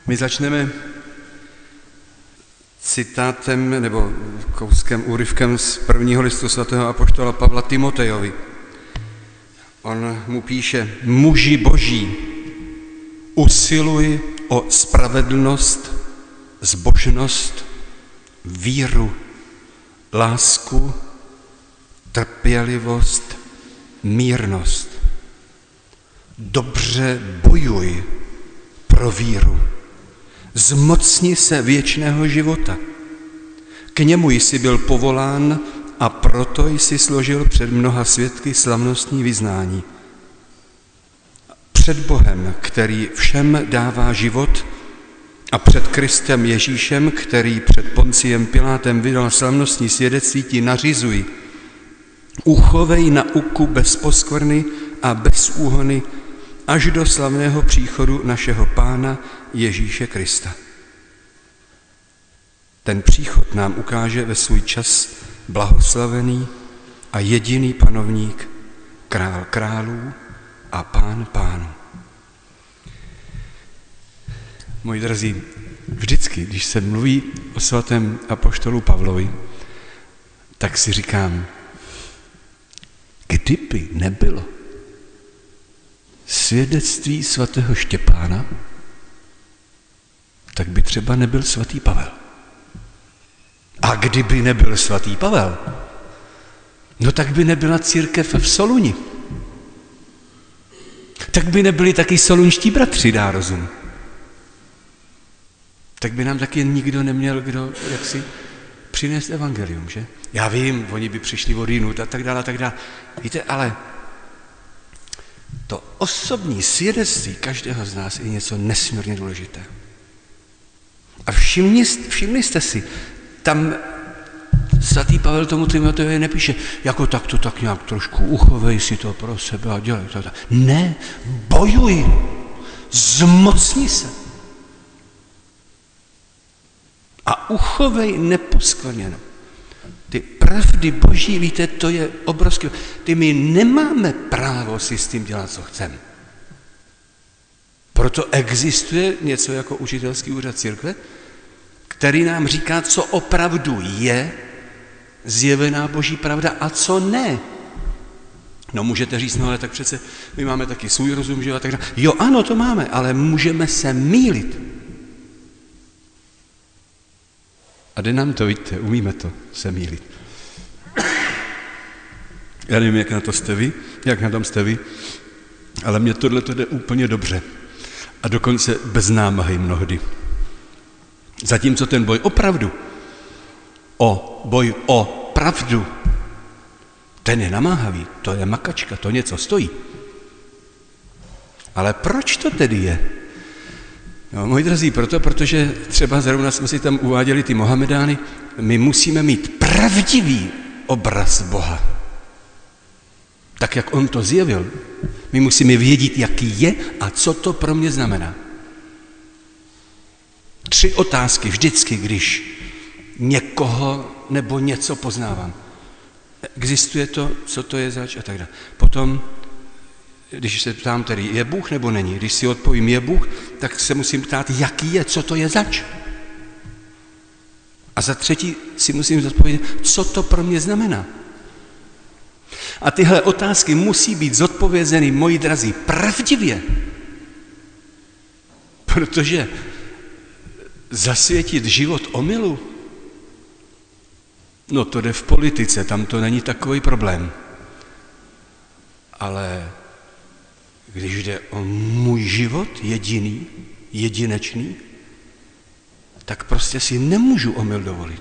My začneme citátem nebo kouskem, úryvkem z prvního listu svatého apoštola Pavla Timotejovi. On mu píše: muži boží, usiluj o spravedlnost, zbožnost, víru, lásku, trpělivost, mírnost. Dobře bojuj pro víru. Zmocni se věčného života. K němu jsi byl povolán a proto jsi složil před mnoha svědky slavnostní vyznání. Před Bohem, který všem dává život, a před Kristem Ježíšem, který před Ponciem Pilátem vydal slavnostní svědectví, ti nařizuj: uchovej nauku bez poskvrny a bez úhony až do slavného příchodu našeho Pána Ježíše Krista. Ten příchod nám ukáže ve svůj čas blahoslavený a jediný panovník, král králů a pán pánů. Moji drazí, vždycky, když se mluví o svatém apoštolu Pavlovi, tak si říkám, kdyby nebylo svědectví svatého Štěpána, tak by třeba nebyl svatý Pavel. A kdyby nebyl svatý Pavel, no tak by nebyla církev v Soluni. Tak by nebyli taky solunští bratři, dá rozum. Tak by nám taky nikdo neměl kdo jaksi přinést evangelium, že? Já vím, oni by přišli odjinud a tak dále, a tak dále. Víte, ale to osobní svědectví každého z nás je něco nesmírně důležité. A všimli jste si, tam svatý Pavel tomu Timotejovi nepíše, jako tak to tak nějak trošku uchovej si to pro sebe a dělej to tak. Ne, bojuj, zmocni se. A uchovej neposkvrněno. Ty pravdy boží, víte, to je obrovské. My nemáme právo si s tím dělat, co chceme. Proto existuje něco jako učitelský úřad církve, který nám říká, co opravdu je zjevená boží pravda a co ne. No můžete říct, no ale tak přece my máme taky svůj rozum, že jo, a tak dále. Jo, ano, to máme, ale můžeme se mýlit. A jde nám to, víte, umíme to se mýlit. Já nevím, jak na to jste vy, jak na tom jste vy, ale mně tohle to jde úplně dobře. A dokonce bez námahy mnohdy. Zatímco ten boj o pravdu, ten je namáhavý, to je makačka, to něco stojí. Ale proč to tedy je? No, moji drazí, protože třeba zrovna jsme si tam uváděli ty Mohamedány, my musíme mít pravdivý obraz Boha. Tak, jak on to zjevil. My musíme vědět, jaký je a co to pro mě znamená. 3 otázky vždycky, když někoho nebo něco poznávám. Existuje to, co to je zač a tak dále. Potom, když se ptám tedy, je Bůh nebo není? Když si odpovím, je Bůh, tak se musím ptát, jaký je, co to je zač. A za 3 si musím zodpovědět, co to pro mě znamená. A tyhle otázky musí být zodpovězeny, moji drazí, pravdivě. Protože zasvětit život omylu, no to jde v politice, tam to není takový problém. Ale když jde o můj život jediný, jedinečný, tak prostě si nemůžu omyl dovolit.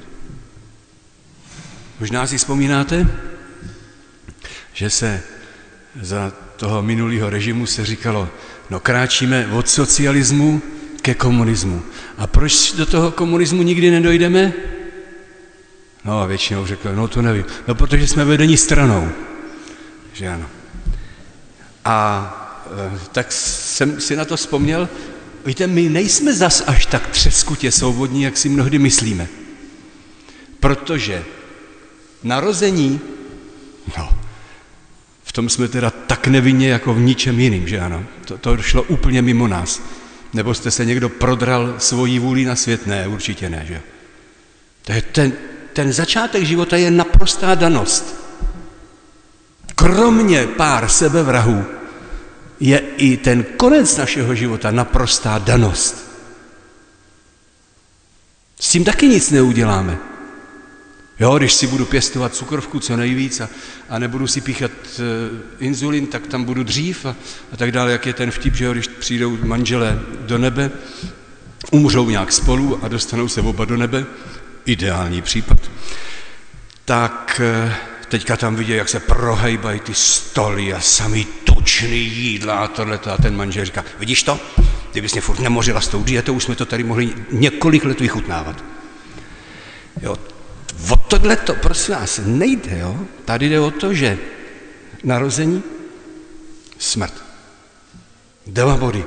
Možná si vzpomínáte, že se za toho minulého režimu se říkalo, no kráčíme od socialismu ke komunismu. A proč do toho komunismu nikdy nedojdeme? No a většinou řekl, no to nevím. No protože jsme vedeni stranou. Že ano. A tak jsem si na to vzpomněl, víte, my nejsme zas až tak třeskutě svobodní, jak si mnohdy myslíme. Protože narození, no, v tom jsme teda tak nevinně jako v ničem jiným, že ano. To šlo úplně mimo nás. Nebo jste se někdo prodral svojí vůli na svět? Ne, určitě ne, že? To je ten začátek života je naprostá danost. Kromě pár sebevrahů je i ten konec našeho života naprostá danost. S tím taky nic neuděláme. Jo, když si budu pěstovat cukrovku co nejvíc a nebudu si píchat inzulin, tak tam budu dřív a tak dále, jak je ten vtip, že jo, když přijdou manželé do nebe, umřou nějak spolu a dostanou se oba do nebe, ideální případ, tak teďka tam vidí, jak se prohejbají ty stoly a samý tučný jídla a tohleto a ten manžel říká, vidíš to? Kdybys mě furt nemořila s tou dietou, už jsme to tady mohli několik let vychutnávat. Jo, o tohleto, prosím vás, nejde, jo? Tady jde o to, že narození, smrt. Dva body.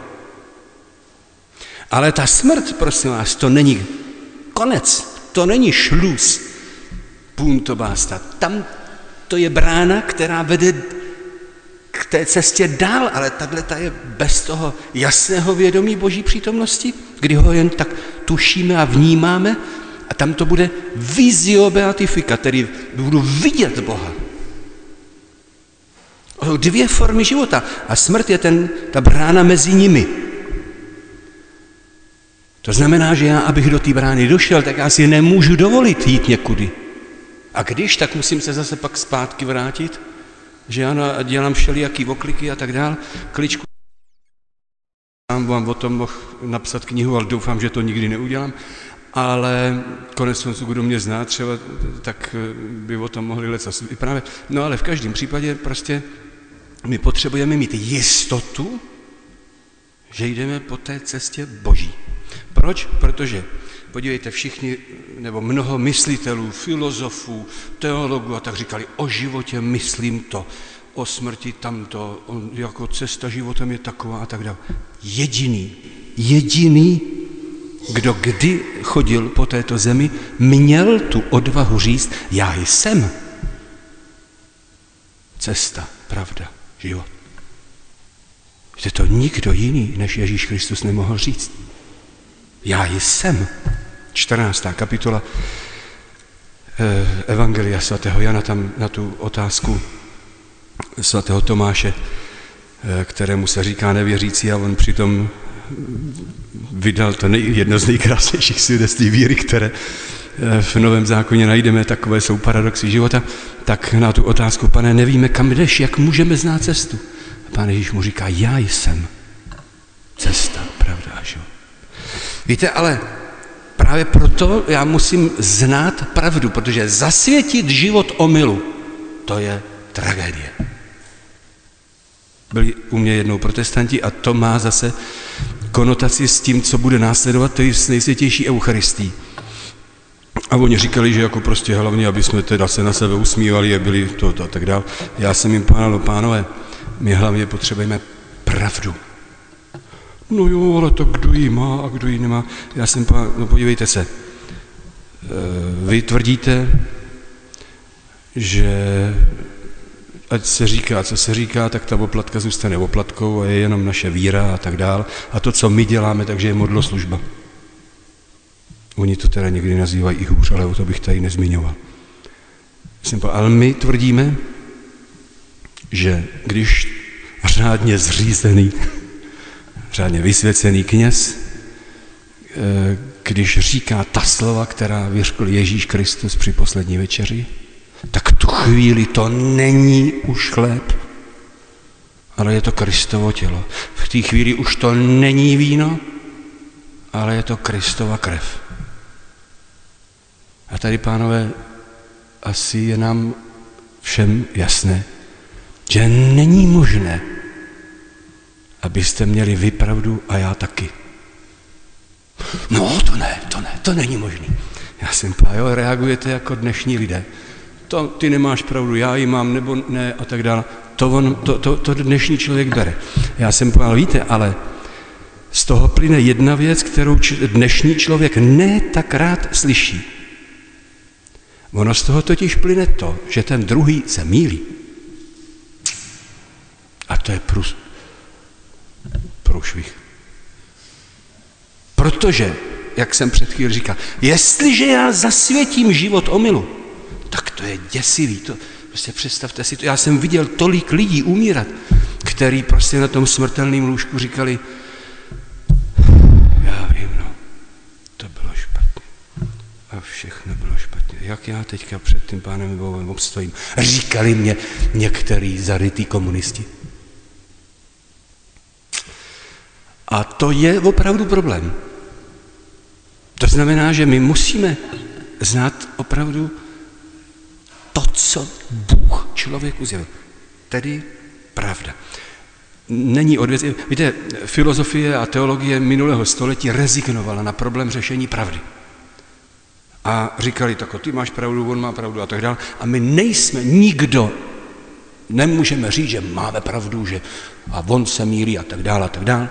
Ale ta smrt, prosím vás, to není konec, to není šluz, punto basta. Tam to je brána, která vede k té cestě dál, ale tato je bez toho jasného vědomí Boží přítomnosti, kdy ho jen tak tušíme a vnímáme a tam to bude visio beatifika, tedy budu vidět Boha. Dvě formy života a smrt je ta brána mezi nimi. To znamená, že já, abych do té brány došel, tak já si nemůžu dovolit jít někudy. A když, tak musím se zase pak zpátky vrátit, že ano, a dělám všelijaký okliky a tak dál, kličku. Vám o tom mohl napsat knihu, ale doufám, že to nikdy neudělám, ale konec konců, kdo mě zná třeba, tak by o tom mohli lecos vyprávět. No ale v každém případě prostě my potřebujeme mít jistotu, že jdeme po té cestě Boží. Proč? Protože, podívejte, všichni, nebo mnoho myslitelů, filozofů, teologů a tak říkali, o životě myslím to, o smrti tamto, jako cesta životem je taková a tak dále. Jediný, kdo kdy chodil po této zemi, měl tu odvahu říct, já jsem cesta, pravda, život. Že to nikdo jiný, než Ježíš Kristus nemohl říct. Já jsem. 14. kapitola Evangelia svatého Jana, tam na tu otázku svatého Tomáše, kterému se říká nevěřící a on přitom vydal to jedno z nejkrásnějších svědectví víry, které v Novém zákoně najdeme, takové jsou paradoxy života, tak na tu otázku, pane, nevíme, kam jdeš, jak můžeme znát cestu? A pán Ježíš mu říká, já jsem cesta, pravda a život. Víte, ale právě proto já musím znát pravdu, protože zasvětit život omylu, to je tragédie. Byli u mě jednou protestanti a to má zase konotaci s tím, co bude následovat, to je s nejsvětější eucharistií. A oni říkali, že jako prostě hlavně, aby jsme teda se na sebe usmívali a byli to a tak dál. Já jsem jim pánalo, pánové, my hlavně potřebujeme pravdu. No jo, ale to kdo ji má a kdo ji nemá. Já jsem no podívejte se, vy tvrdíte, že ať se říká, co se říká, tak ta oplatka zůstane oplatkou a je jenom naše víra a tak dál. A to, co my děláme, takže je modloslužba. Oni to teda někdy nazývají i hůř, ale o to bych tady nezmiňoval. Ale my tvrdíme, že když řádně zřízený, řádně vysvěcený kněz, když říká ta slova, která vyřkl Ježíš Kristus při poslední večeři, tak tu chvíli to není už chléb, ale je to Kristovo tělo. V té chvíli už to není víno, ale je to Kristova krev. A tady, pánové, asi je nám všem jasné, že není možné, abyste měli vy pravdu a já taky. No, to není možný. Já jsem jo, reagujete jako dnešní lidé. Ty nemáš pravdu, já ji mám, nebo ne, a tak dále. To dnešní člověk bere. Já jsem povedal, víte, ale z toho plyne jedna věc, kterou dnešní člověk ne tak rád slyší. Ono z toho totiž plyne to, že ten druhý se mýlí. A to je průšvih. Protože, jak jsem před chvíli říkal, jestliže já zasvětím život omylu, tak to je děsivý. To, prostě představte si to. Já jsem viděl tolik lidí umírat, který prostě na tom smrtelném lůžku říkali, já vím, no, to bylo špatně. A všechno bylo špatně. Jak já teďka před tím Pánem Bohem obstojím? Říkali mě některý zarytý komunisti. A to je opravdu problém. To znamená, že my musíme znát opravdu to, co Bůh člověku zjevil. Tedy pravda. Není odvěc. Víte, filozofie a teologie minulého století rezignovala na problém řešení pravdy. A říkali tak, ty máš pravdu, on má pravdu a tak dále. A my nejsme, nikdo nemůžeme říct, že máme pravdu, že a on se mýlí a tak dále a tak dále.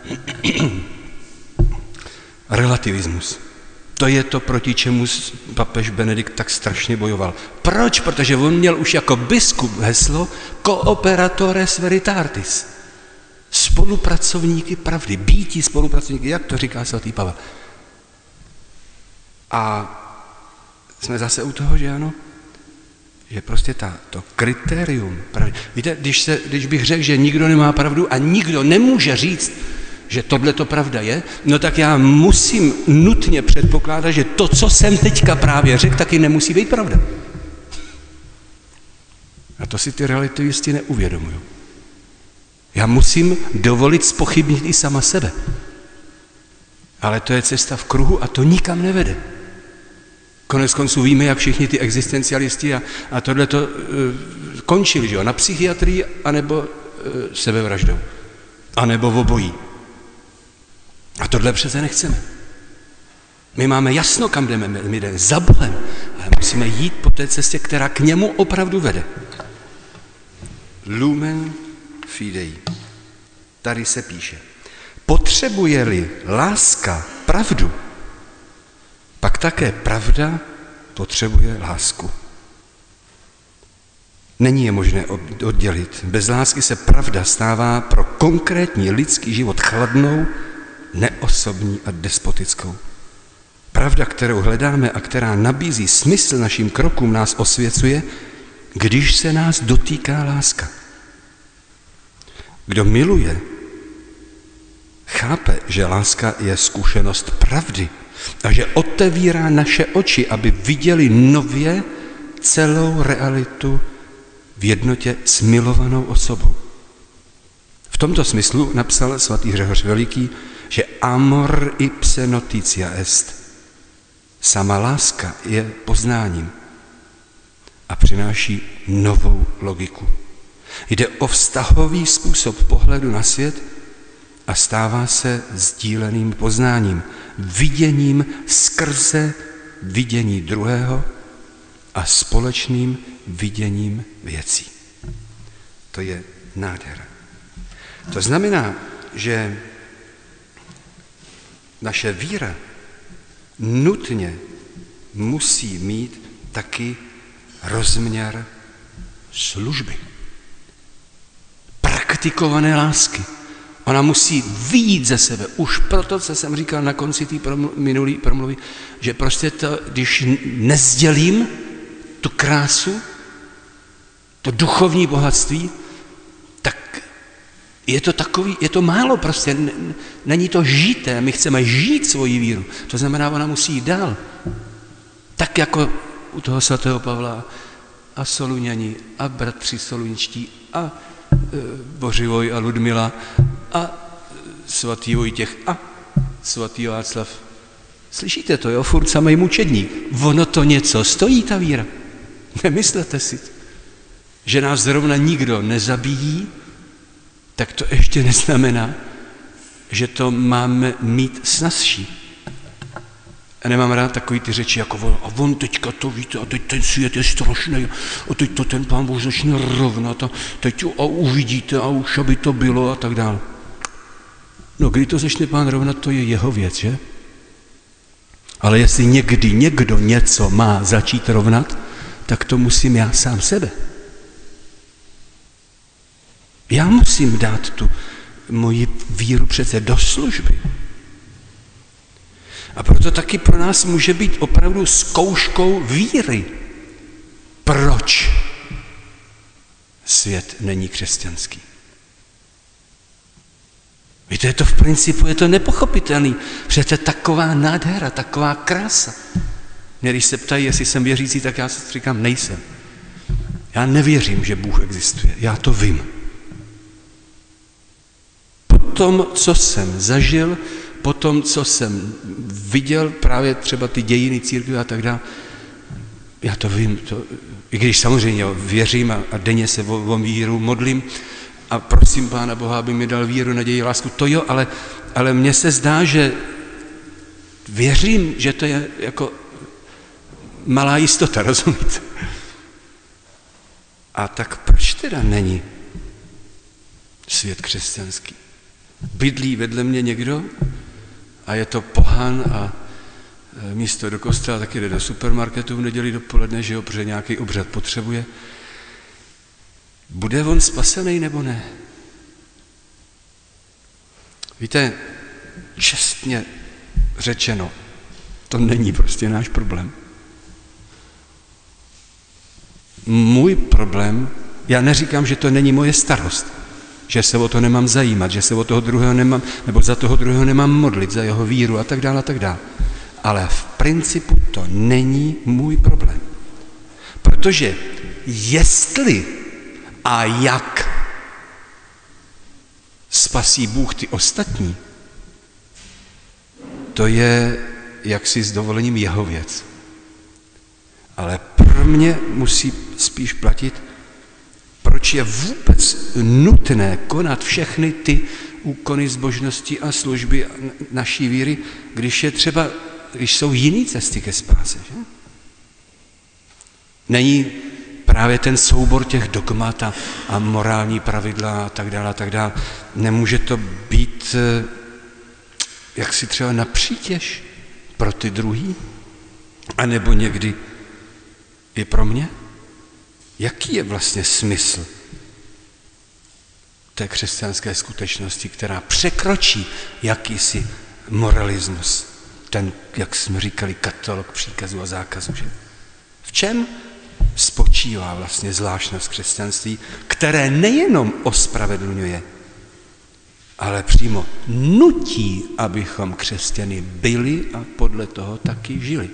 Relativismus. To je to, proti čemu papež Benedikt tak strašně bojoval. Proč? Protože on měl už jako biskup heslo cooperatores veritatis. Spolupracovníky pravdy, býti spolupracovníky, jak to říká svatý Pavel. A jsme zase u toho, že ano, že prostě to kritérium pravdy. Víte, když bych řekl, že nikdo nemá pravdu a nikdo nemůže říct, že tohle to pravda je, no tak já musím nutně předpokládat, že to, co jsem teďka právě řekl, taky nemusí být pravda. A to si ty relativisti neuvědomují. Já musím dovolit zpochybnit i sama sebe. Ale to je cesta v kruhu a to nikam nevede. Konec konců víme, jak všichni ty existencialisti a tohle to končili, že jo? Na psychiatrii, anebo sebevraždou. Anebo v obojí. A tohle přece nechceme. My máme jasno, kam jdeme, my jdeme za Bohem, ale musíme jít po té cestě, která k němu opravdu vede. Lumen fidei. Tady se píše, potřebuje-li láska pravdu, pak také pravda potřebuje lásku. Není je možné oddělit. Bez lásky se pravda stává pro konkrétní lidský život chladnou, neosobní a despotickou. Pravda, kterou hledáme a která nabízí smysl našim krokům, nás osvěcuje, když se nás dotýká láska. Kdo miluje, chápe, že láska je zkušenost pravdy a že otevírá naše oči, aby viděli nově celou realitu v jednotě s milovanou osobou. V tomto smyslu napsal svatý Řehoř Veliký, že amor ipse notitia est. Sama láska je poznáním a přináší novou logiku. Jde o vztahový způsob pohledu na svět a stává se sdíleným poznáním, viděním skrze vidění druhého a společným viděním věcí. To je nádhera. To znamená, že naše víra nutně musí mít taky rozměr služby. Praktikované lásky. Ona musí vyjít ze sebe. Už proto, co jsem říkal na konci té minulé promluvy, že prostě to, když nezdělím tu krásu, to duchovní bohatství, tak je to málo prostě, není to žité, my chceme žít svoji víru. To znamená, ona musí jít dál. Tak jako u toho svatého Pavla a Soluňani a bratři soluničtí a Bořivoj a Ludmila a svatý Vojtěch a svatý Václav. Slyšíte to, jo? Furt samej mučedník. Ono to něco stojí, ta víra. Nemyslete si, že nás zrovna nikdo nezabíjí, tak to ještě neznamená, že to máme mít snazší. Já nemám rád takový ty řeči, jako on teďka to víte, a teď ten svět je strašný, a teď to ten Pán Bůh začne rovnat, a teď a uvidíte, a už aby to bylo, a tak dále. No, kdy to začne Pán rovnat, to je jeho věc, že? Ale jestli někdy někdo něco má začít rovnat, tak to musím já sám sebe. Já musím dát tu moji víru přece do služby. A proto taky pro nás může být opravdu zkouškou víry. Proč svět není křesťanský? Víte, v principu je to nepochopitelný. Přece taková nádhera, taková krása. Mě když se ptají, jestli jsem věřící, tak já si říkám, nejsem. Já nevěřím, že Bůh existuje. Já to vím. Po tom, co jsem zažil, po tom, co jsem viděl, právě třeba ty dějiny církve a tak dále, já to vím. I když samozřejmě věřím a denně se o víru modlím a prosím Pána Boha, aby mi dal víru, naději, lásku, to jo, ale mně se zdá, že věřím, že to je jako malá jistota, rozumíte? A tak proč teda není svět křesťanský? Bydlí vedle mě někdo a je to pohan a místo do kostela taky jde do supermarketu v neděli dopoledne, že jo, protože nějaký obřad potřebuje. Bude on spasený nebo ne? Víte, čestně řečeno, to není prostě náš problém. Můj problém, já neříkám, že to není moje starost, že se o to nemám zajímat, že se o toho druhého nemám, nebo za toho druhého nemám modlit, za jeho víru a tak dále, a tak dále. Ale v principu to není můj problém. Protože jestli a jak spasí Bůh ty ostatní, to je jaksi s dovolením jeho věc. Ale pro mě musí spíš platit, proč je vůbec nutné konat všechny ty úkony zbožnosti a služby naší víry, když jsou jiné cesty ke spáse. Že? Není právě ten soubor těch dogmat a morální pravidla a tak dále, nemůže to být jaksi třeba na přítěž pro ty druhý? A nebo někdy i pro mě? Jaký je vlastně smysl té křesťanské skutečnosti, která překročí jakýsi moralismus, ten, jak jsme říkali, katalog příkazů a zákazů. Že? V čem spočívá vlastně zvláštnost křesťanství, které nejenom ospravedlňuje, ale přímo nutí, abychom křesťany byli a podle toho taky žili.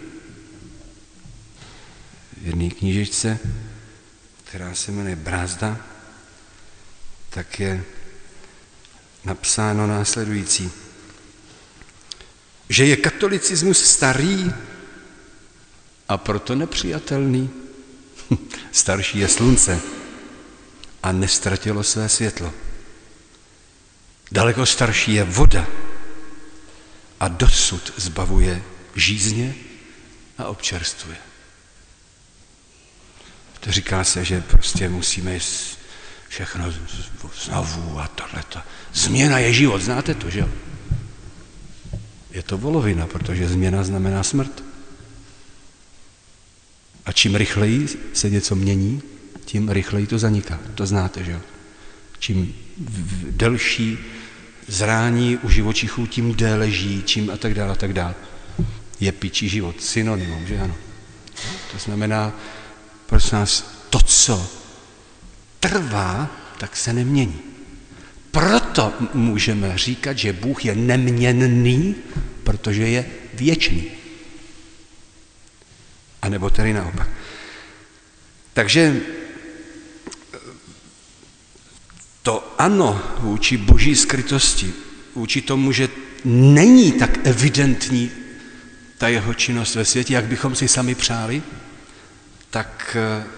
V jedné knížečce, která se jmenuje Brázda, tak je napsáno následující. Že je katolicismus starý a proto nepřijatelný. Starší je slunce a nestratilo své světlo. Daleko starší je voda a dosud zbavuje žízně a občerstvuje. To říká se, že prostě musíme všechno znovu a tohleto. Změna je život, znáte to, že jo? Je to volovina, protože změna znamená smrt. A čím rychleji se něco mění, tím rychleji to zaniká. To znáte, že jo? Čím delší zrání u živočichů, tím déle žijí, čím a tak dále, a tak dále. Je pičí život, synonymum, že ano? To znamená, prosím nás, to, co trvá, tak se nemění. Proto můžeme říkat, že Bůh je neměnný, protože je věčný. A nebo tedy naopak. Takže to ano vůči boží skrytosti, vůči tomu, že není tak evidentní ta jeho činnost ve světě, jak bychom si sami přáli, tak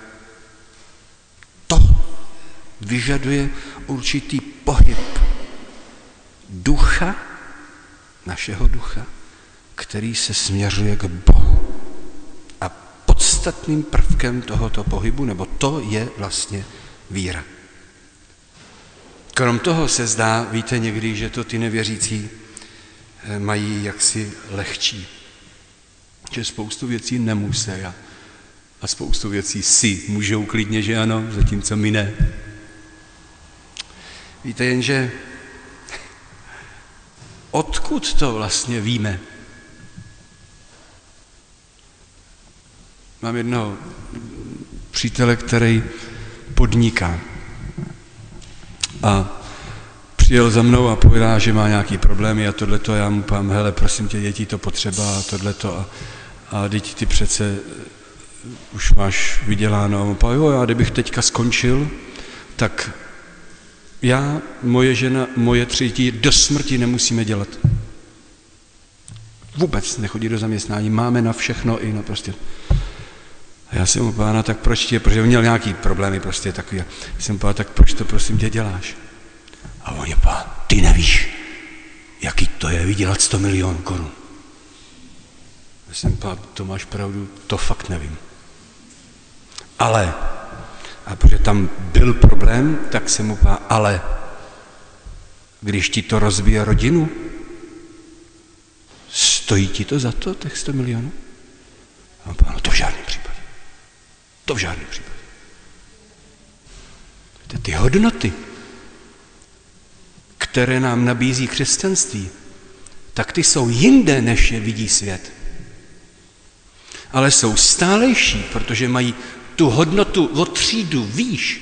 to vyžaduje určitý pohyb ducha, našeho ducha, který se směřuje k Bohu. A podstatným prvkem tohoto pohybu, nebo to je vlastně víra. Krom toho se zdá, víte někdy, že to ty nevěřící mají jaksi lehčí. Že spoustu věcí nemusí a spoustu věcí si můžou klidně, že ano, zatímco my ne. Víte, jenže odkud to vlastně víme? Mám jednoho přítele, který podniká. A přijel za mnou a povedá, že má nějaký problémy a tohleto. Já mu pám, hele, prosím tě, děti to potřeba a tohleto. A teď ty přece už máš vyděláno. A mu pám, jo, já kdybych teďka skončil, tak já, moje žena, moje 3 děti do smrti nemusíme dělat. Vůbec nechodí do zaměstnání, máme na všechno i na prostě. A já jsem mu pána, tak proč tě, protože on měl nějaký problémy prostě takový. Já jsem mu pána, tak proč to prosím tě děláš? A on je pán, ty nevíš, jaký to je vydělat 100 milionů korun. Já jsem pán, to máš pravdu, to fakt nevím. Ale, a protože tam byl problém, tak jsem mu pán, ale když ti to rozbije rodinu, stojí ti to za to, těch 100 milionů? A pán, to v žádném případě. To v žádném případě. Ty hodnoty, které nám nabízí křesťanství, tak ty jsou jinde, než je vidí svět. Ale jsou stálejší, protože mají tu hodnotu o třídu výš.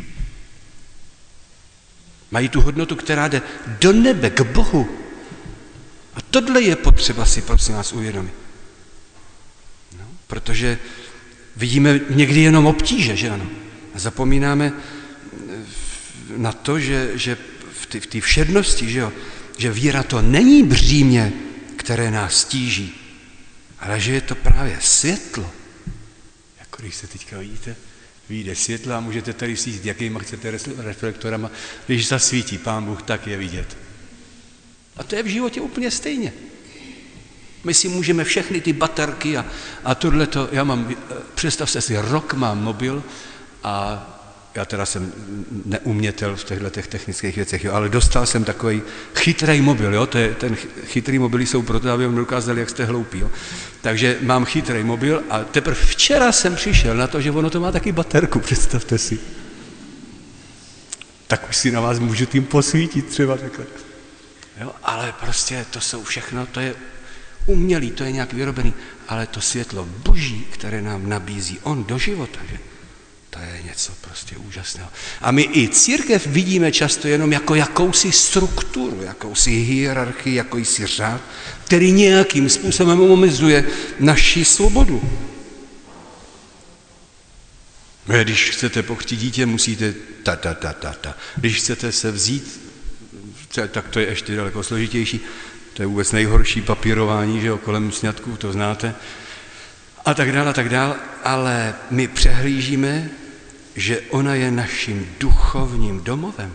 Mají tu hodnotu, která jde do nebe, k Bohu. A tohle je potřeba si, prosím vás, uvědomit. No, protože vidíme někdy jenom obtíže, že ano? A zapomínáme na to, že v té všednosti, že jo? Že víra to není břímě, které nás tíží, ale že je to právě světlo. Jako když se teďka vidíte, vyjde světlo a můžete tady svít, jakýma chcete reflektorama, když zasvítí Pán Bůh, tak je vidět. A to je v životě úplně stejně. My si můžeme všechny ty baterky a tohleto, já mám, představte si, rok mám mobil a já teda jsem neumětel v těchto technických věcech, jo, ale dostal jsem takový chytrý mobil, jo, ten chytrý mobily jsou proto, aby vám dokázali, jak jste hloupí, jo. Takže mám chytrý mobil a teprve včera jsem přišel na to, že ono to má taky baterku, představte si. Tak už si na vás můžu tím posvítit třeba takhle. Jo, ale prostě to jsou všechno, to je umělý, to je nějak vyrobený, ale to světlo Boží, které nám nabízí on do života, že? To je něco prostě úžasného. A my i církev vidíme často jenom jako jakousi strukturu, jakousi hierarchii, jakousi řád, který nějakým způsobem omezuje naši svobodu. Když chcete pokřtít dítě, musíte ta. Když chcete se vzít, tak to je ještě daleko složitější. To je vůbec nejhorší papírování, že jo, kolem sňatku, to znáte. A tak dál, ale my přehlížíme, že ona je naším duchovním domovem.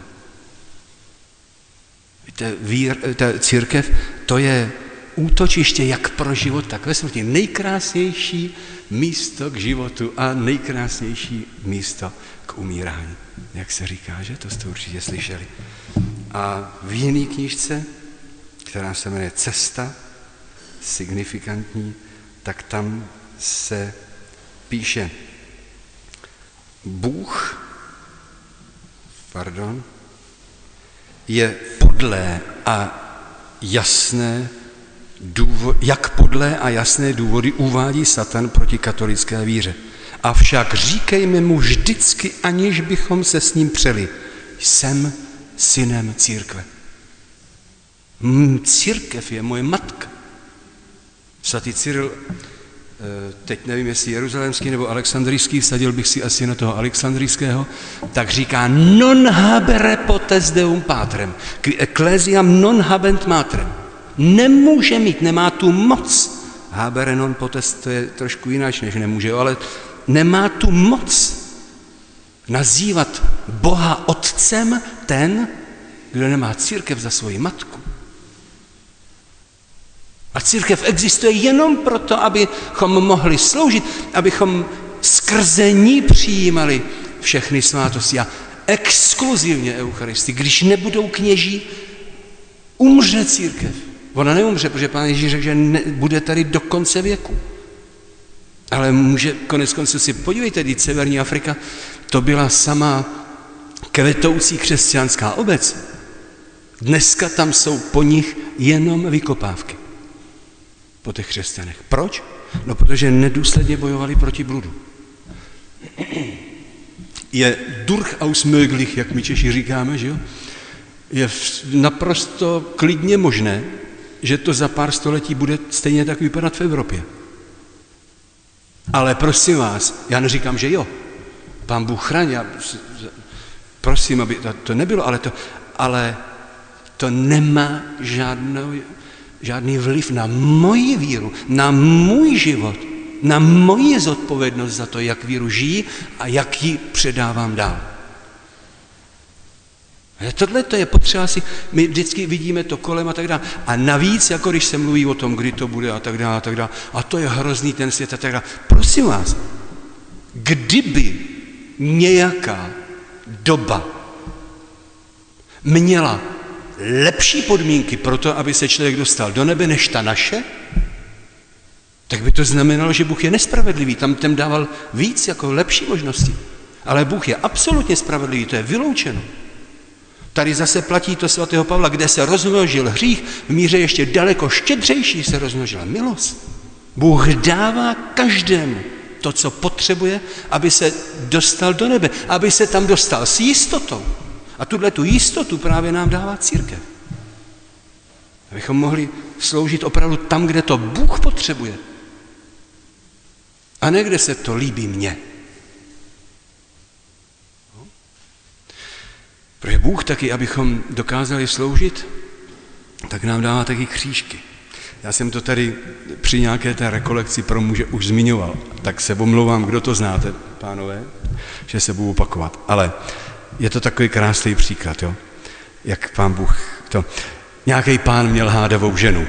Víte, ta církev, to je útočiště jak pro život, tak ve smrti. Nejkrásnější místo k životu a nejkrásnější místo k umírání. Jak se říká, že? To jste určitě slyšeli. A v jiné knížce, která se jmenuje Cesta, signifikantní, tak tam se píše Bůh, je podlé a jasné důvody uvádí Satan proti katolické víře. Avšak říkejme mu vždycky, aniž bychom se s ním přeli. Jsem synem církve. Církev je moje matka. Svatý Cyril, teď nevím, jestli jeruzalémský nebo alexandrijský, vsadil bych si asi na toho alexandrijského, tak říká non habere potest deum patrem, qui ecclesiam non habent matrem. Nemůže mít, nemá tu moc. Habere non potest, to je trošku jináč, než nemůže, ale nemá tu moc nazývat Boha otcem ten, kdo nemá církev za svoji matku. A církev existuje jenom proto, abychom mohli sloužit, abychom skrze ní přijímali všechny svátosti a exkluzivně Eucharistii. Když nebudou kněží, umře církev. Ona neumře, protože Pán Ježíš řekl, že bude tady do konce věku. Ale může, konec konců si podívejte, když Severní Afrika, to byla sama kvetoucí křesťanská obec. Dneska tam jsou po nich jenom vykopávky. po těch křesťanech. Proč? No, protože nedůsledně bojovali proti bludu. Je durchaus möglich, jak my Češi říkáme, že jo? Je naprosto klidně možné, že to za pár století bude stejně tak vypadat v Evropě. Ale prosím vás, já neříkám, že jo. Pán Bůh chraň, já prosím, aby to nebylo, ale to nemá žádný vliv na moji víru, na můj život, na moji zodpovědnost za to, jak víru žijí a jak ji předávám dál. Tohle to je potřeba si, my vždycky vidíme to kolem a tak dále. A navíc, jako když se mluví o tom, kdy to bude a tak dále, a to je hrozný ten svět a tak dále. Prosím vás, kdyby nějaká doba měla lepší podmínky pro to, aby se člověk dostal do nebe, než ta naše, tak by to znamenalo, že Bůh je nespravedlivý. Tam dával víc jako lepší možnosti. Ale Bůh je absolutně spravedlivý, to je vyloučeno. Tady zase platí to svatého Pavla, kde se rozmnožil hřích, v míře ještě daleko štědřejší se rozmnožila milost. Bůh dává každému to, co potřebuje, aby se dostal do nebe, aby se tam dostal s jistotou. A tu jistotu právě nám dává církev. Abychom mohli sloužit opravdu tam, kde to Bůh potřebuje. A ne kde se to líbí mně. Protože Bůh taky, abychom dokázali sloužit, tak nám dává taky křížky. Já jsem to tady při nějaké té rekolekci pro muže už zmiňoval, tak se omlouvám, kdo to znáte, pánové, že se budu opakovat. Ale je to takový krásný příklad, jo? Jak Pán Bůh to... Nějaký pán měl hádavou ženu.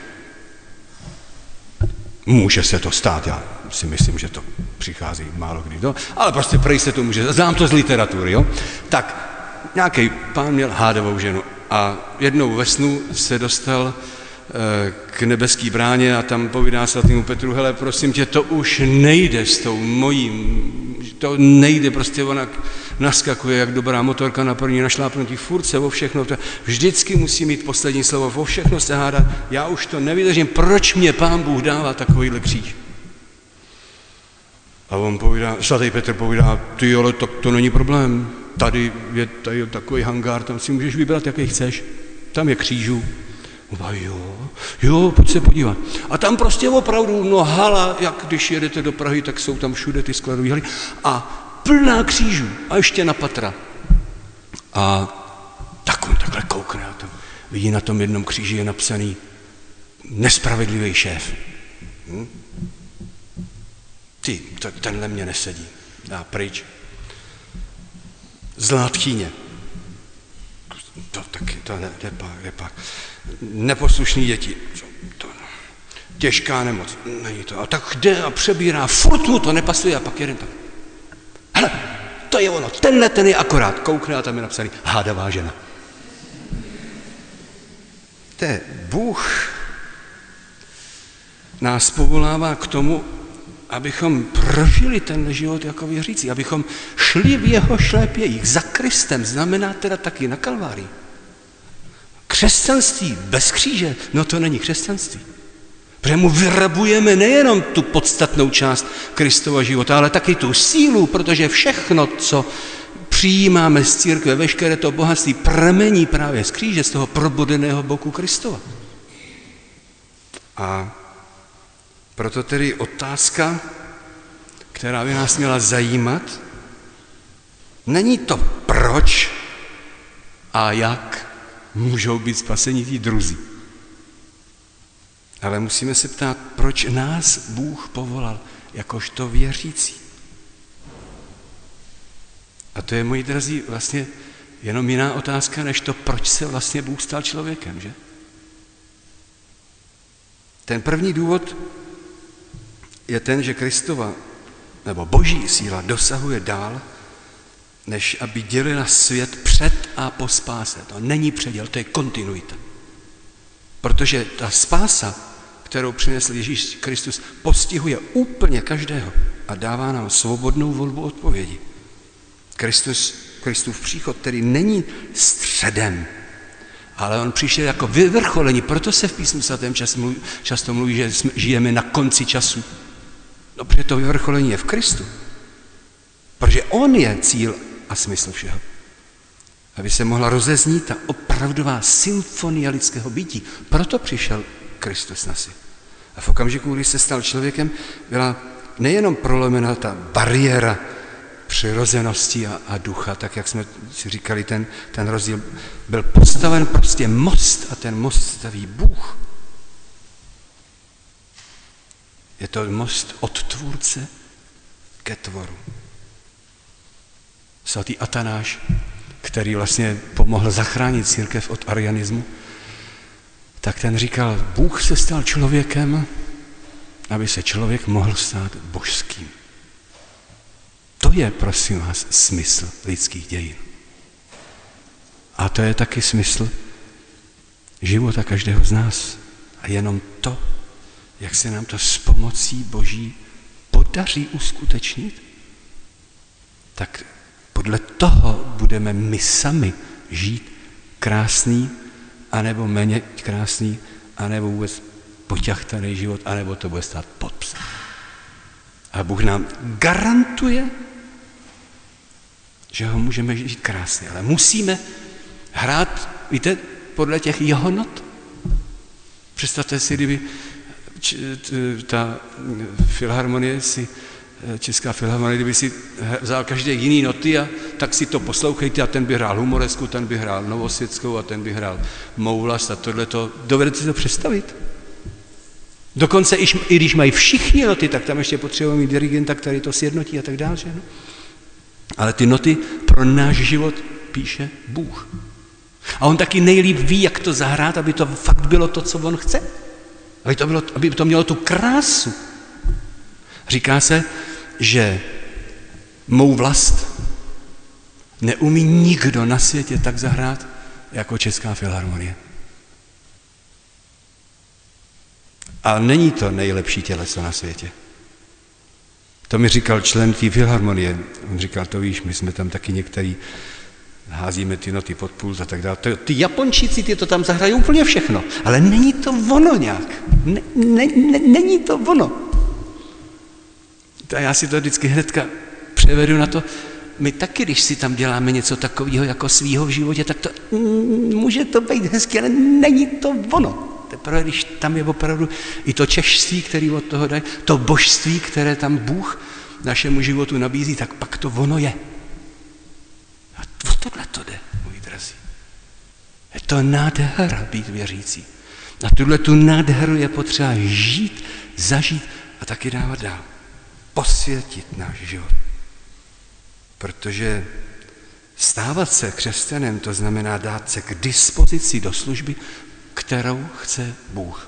Může se to stát, já si myslím, že to přichází málo kdy, no? Ale prostě prej se to může, znám to z literatury, jo? Tak nějaký pán měl hádavou ženu a jednou ve snu se dostal k nebeské bráně a tam povídá svatému Petru, hele, prosím tě, to už nejde s tou mojí, to nejde, prostě ona naskakuje jak dobrá motorka na první našlápnutí, furt se o všechno, vždycky musí mít poslední slovo, o všechno se hádat, já už to nevydržím, proč mě Pán Bůh dává takovýhle kříž? A on povídá, svatý Petr povídá, ty ale to není problém, tady je takový hangár, tam si můžeš vybrat, jaký chceš, tam je křížů. A jo, pojď se podívat. A tam prostě opravdu hala, jak když jedete do Prahy, tak jsou tam všude ty skladové haly a plná křížů a ještě na patra. A tak on takhle koukne a tam vidí na tom jednom kříži je napsaný nespravedlivý šéf. Ty, tenhle mě nesedí. Dá pryč. Zlá tchýně. To je pak. Neposlušný děti. Těžká nemoc. Není to. A tak jde a přebírá. Furt mu to nepasuje a pak jeden tak. Hele, to je ono. Ten je akorát. Koukne a tam je napsaný hádavá žena. Bůh nás povolává k tomu, abychom prožili ten život jako věřící, abychom šli v jeho šlépějích za Kristem, znamená teda taky na Kalvárii. Křesťanství bez kříže, no to není křesťanství. Protože mu vyrabujeme nejenom tu podstatnou část Kristova života, ale taky tu sílu, protože všechno, co přijímáme z církve, veškeré to bohatství pramení právě z kříže, z toho probodeného boku Kristova. A proto tedy otázka, která by nás měla zajímat, není to proč a jak můžou být spaseni ti druzí. Ale musíme se ptát, proč nás Bůh povolal jakožto věřící. A to je, moji drazí, vlastně jenom jiná otázka, než to, proč se vlastně Bůh stal člověkem, že? Ten první důvod je ten, že Kristova, nebo boží síla dosahuje dál, než aby dělila svět před a po spáse. To není předěl, to je kontinuita. Protože ta spása, kterou přinesl Ježíš Kristus, postihuje úplně každého a dává nám svobodnou volbu odpovědi. Kristův příchod, který není středem, Ale on přišel jako vyvrcholení, proto se v Písmu svatém často mluví, že žijeme na konci času. No, protože to vyvrcholení je v Kristu. Protože on je cíl a smysl všeho. Aby se mohla rozeznít ta opravdová symfonie lidského bytí. Proto přišel Kristus na svět. A v okamžiku, kdy se stal člověkem, byla nejenom prolomena ta bariéra přirozenosti a ducha, tak jak jsme si říkali, ten rozdíl, byl postaven prostě most a ten most staví Bůh. Je to most od tvůrce ke tvoru. Svatý Atanáš, který vlastně pomohl zachránit církev od arianismu, tak ten říkal, Bůh se stal člověkem, aby se člověk mohl stát božským. To je, prosím vás, smysl lidských dějin. A to je taky smysl života každého z nás. A jenom to, jak se nám to s pomocí Boží podaří uskutečnit, tak podle toho budeme my sami žít krásný, anebo méně krásný, anebo vůbec poťachtaný život, anebo to bude stát pod psem. A Bůh nám garantuje, že ho můžeme žít krásně, ale musíme hrát, víte, podle těch jeho not. Představte si, kdyby ta filharmonie Česká filharmonie, kdyby si vzal každý jiný noty a tak si to poslouchejte a ten by hrál humoresku, ten by hrál novosvětskou a ten by hrál mouvlast a tohleto. Dovedete si to představit? Dokonce i když mají všichni noty, tak tam ještě potřebujeme mít dirigenta, který to sjednotí a tak dále. Že? Ale ty noty pro náš život píše Bůh. A on taky nejlíp ví, jak to zahrát, aby to fakt bylo to, co on chce. Aby to mělo tu krásu. Říká se, že mou vlast neumí nikdo na světě tak zahrát, jako Česká filharmonie. A není to nejlepší těleso na světě. To mi říkal člen té filharmonie. On říkal, to víš, my jsme tam taky některý, házíme ty noty pod puls a tak dále. Ty Japončíci, ty to tam zahrají úplně všechno. Ale není to ono nějak. Není to ono. A já si to vždycky hnedka převedu na to, my taky, když si tam děláme něco takového jako svýho v životě, tak to může to být hezky, ale není to ono. Teprve, když tam je opravdu i to češství, který od toho dají, to božství, které tam Bůh našemu životu nabízí, tak pak to ono je. A o tohle to jde, moji drazí. Je to nádhera být věřící. A tuhle tu nádheru je potřeba žít, zažít a taky dávat dál. Posvětit náš život. Protože stávat se křesťanem, to znamená dát se k dispozici do služby, kterou chce Bůh.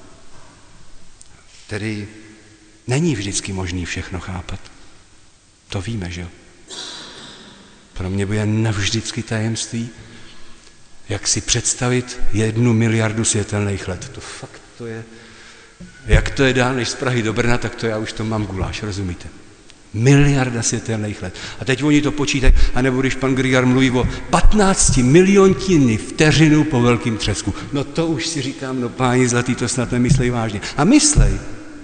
Tedy není vždycky možný všechno chápat. To víme, že jo? Pro mě bude navždycky tajemství, jak si představit 1 miliardu světelných let. To fakt to je... Jak to je dál než z Prahy do Brna, tak to já už to mám guláš, rozumíte? 1 miliarda světelných let. A teď oni to počítají, anebo když pan Grigar mluví o 15 miliontiny vteřinu po velkým třesku. No to už si říkám, no páni zlatý, to snad nemyslej vážně. A myslej.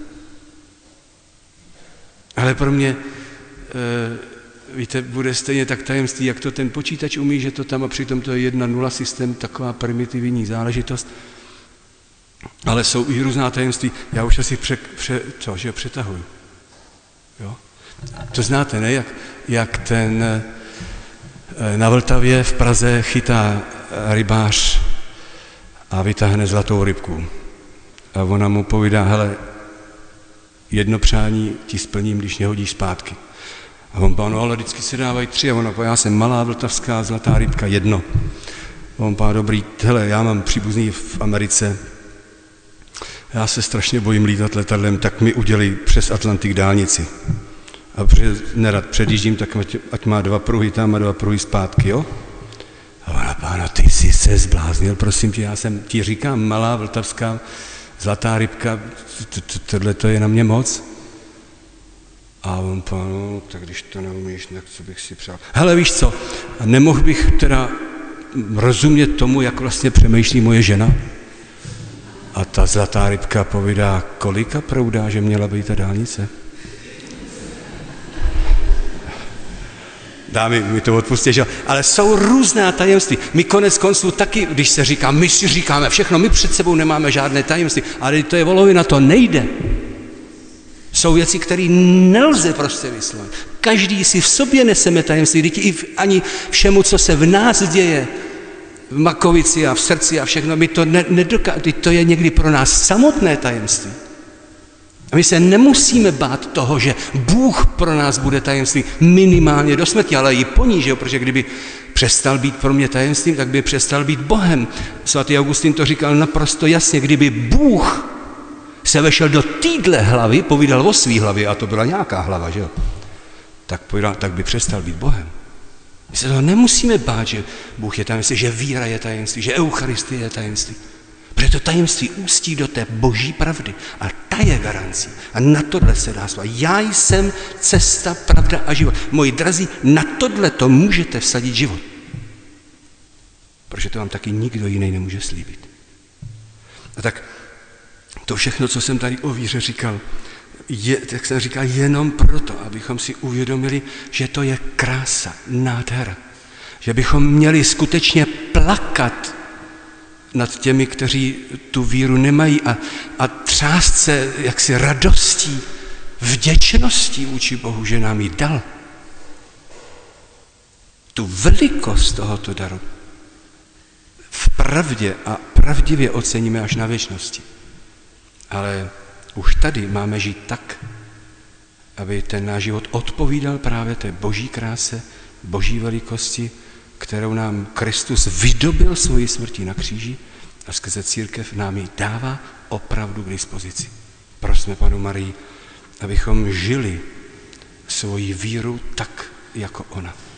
Ale pro mě, víte, bude stejně tak tajemství, jak to ten počítač umí, že to tam a přitom to je 1.0 systém, taková primitivní záležitost. Ale jsou i různá tajemství. Já už asi přetahuju. Jo? To znáte, ne? Jak ten na Vltavě v Praze chytá rybář a vytáhne zlatou rybku. A ona mu povídá, hele, 1 přání ti splním, když mě hodíš zpátky. A on pán, no ale vždycky se dávají 3. A ona, já jsem malá vltavská zlatá rybka, 1. A on pán, dobrý, hele, já mám příbuzný v Americe, já se strašně bojím lítat letadlem, tak mi udělej přes Atlantik dálnici. A nerad předjíždím, tak ať má 2 pruhy tam a 2 pruhy zpátky, jo? A ona, pána, ty jsi se zbláznil, prosím tě, já jsem ti říkám, malá vltavská zlatá rybka, tohle to je na mě moc. A on, pánu, tak když to neumíš, tak co bych si přál. Hele, víš co, a nemohl bych teda rozumět tomu, jak vlastně přemýšlí moje žena? A ta zlatá rybka povídá, kolika proudá, že měla být ta dálnice? Dámy, mi to odpustí, že? Ale jsou různá tajemství. My konec konců taky, když se říká, my si říkáme všechno, my před sebou nemáme žádné tajemství, ale to je volovina, to nejde. Jsou věci, které nelze prostě vyslovit. Každý si v sobě neseme tajemství, ani všemu, co se v nás děje, v makovici a v srdci a všechno, my to nedokážeme, to je někdy pro nás samotné tajemství. A my se nemusíme bát toho, že Bůh pro nás bude tajemství minimálně do smrti, ale i po ní, že jo? Protože kdyby přestal být pro mě tajemstvím, tak by přestal být Bohem. Svatý Augustín to říkal naprosto jasně, kdyby Bůh se vešel do téhle hlavy, povídal o svý hlavě, a to byla nějaká hlava, že jo? Tak by přestal být Bohem. My se toho nemusíme bát, že Bůh je tajemství, že víra je tajemství, že Eucharistie je tajemství. Protože to tajemství ústí do té boží pravdy. A ta je garancí. A na tohle se dá svát. Já jsem cesta, pravda a život. Moji drazí, na tohle to můžete vsadit život. Protože to vám taky nikdo jiný nemůže slíbit. A tak to všechno, co jsem tady o víře říkal, tak jsem říkal jenom proto, abychom si uvědomili, že to je krása, nádhera. Že bychom měli skutečně plakat nad těmi, kteří tu víru nemají a třást se jaksi radostí, vděčností vůči Bohu, že nám ji dal. Tu velikost tohoto daru v pravdě a pravdivě oceníme až na věčnosti. Ale už tady máme žít tak, aby ten náš život odpovídal právě té boží kráse, boží velikosti, kterou nám Kristus vydobil svojí smrtí na kříži a skrze církev nám ji dává opravdu k dispozici. Prosme Panu Marii, abychom žili svoji víru tak, jako ona.